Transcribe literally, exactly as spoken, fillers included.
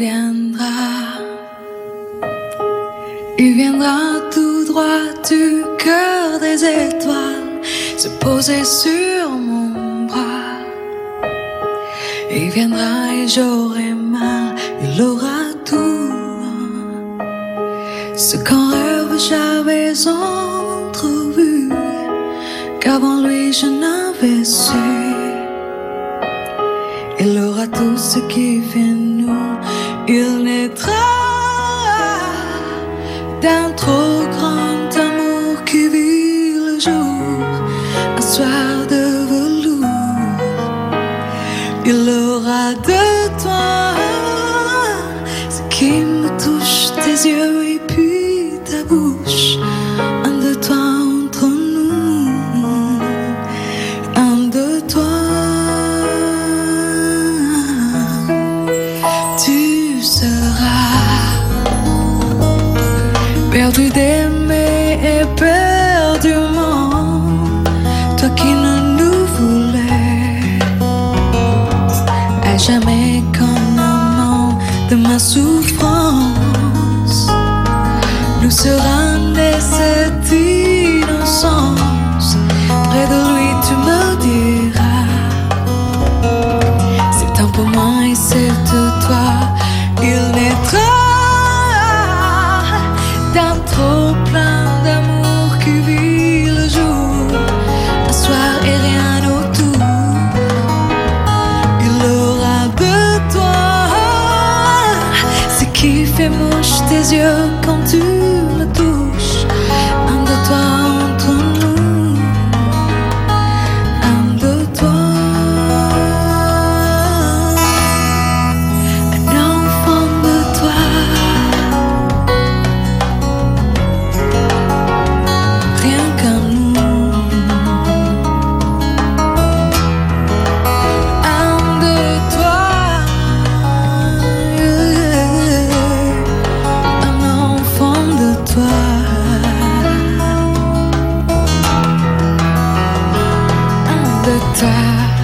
viendra, il viendra tout droit du cœur des étoiles, se poser sur mon bras. Il viendra et j'aurai mal, il aura tout ce qu'en rêve j'avais entrevu, qu'avant lui je n'avais su. Il aura tout ce qui fait nous, il naîtra d'un trop grand amour qui vit le jour, un soir de velours. Il aura de toi ce qui me touche, tes yeux et puis ta bouche, un de toi entre nous, un de toi. Tu seras perdu d'aimer et perdument, toi qui ne nous voulais à jamais qu'un amant de ma souffrance. Nous sera née cette innocence, près de lui tu me diras, c'est un pour moi et c'est de toi. Il naîtra d'un trop plein d'amour qui vit le jour, un soir et rien autour. Il aura de toi ce qui fait mouche tes yeux quand tu me touches, un de toi entre nous, un de toi. Un enfant de toi, rien qu'un nous, un de toi, un enfant de toi, un de toi.